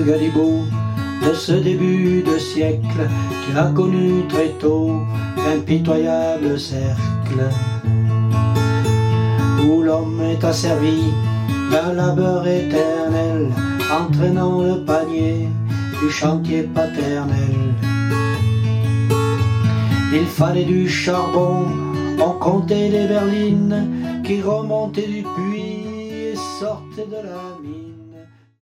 galibot de ce début de siècle, tu as connu très tôt l'impitoyable cercle où l'homme est asservi d'un labeur éternel, entraînant le panier du chantier paternel. Il fallait du charbon, on comptait les berlines qui remontaient du puits et sortaient de la mine.